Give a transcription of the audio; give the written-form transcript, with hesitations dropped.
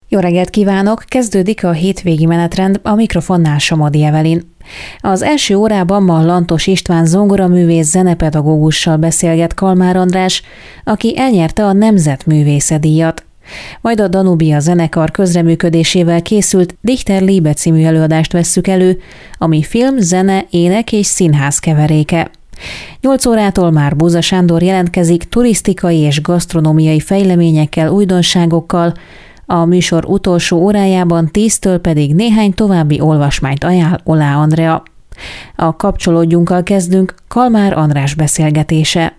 Jó reggelt kívánok! Kezdődik a hétvégi menetrend, a mikrofonnál Somodi Evelyn. Az első órában ma Lantos István zongoraművész zenepedagógussal beszélget Kalmár András, aki elnyerte a Nemzetművésze díjat. Majd a Danubia zenekar közreműködésével készült Dichter Liebe című előadást vesszük elő, ami film, zene, ének és színház keveréke. 8 órától már Bóza Sándor jelentkezik turisztikai és gasztronómiai fejleményekkel, újdonságokkal, a műsor utolsó órájában 10-től pedig néhány további olvasmányt ajánl Olá Andrea. A Kapcsolódjunkkal kezdünk, Kalmár András beszélgetése.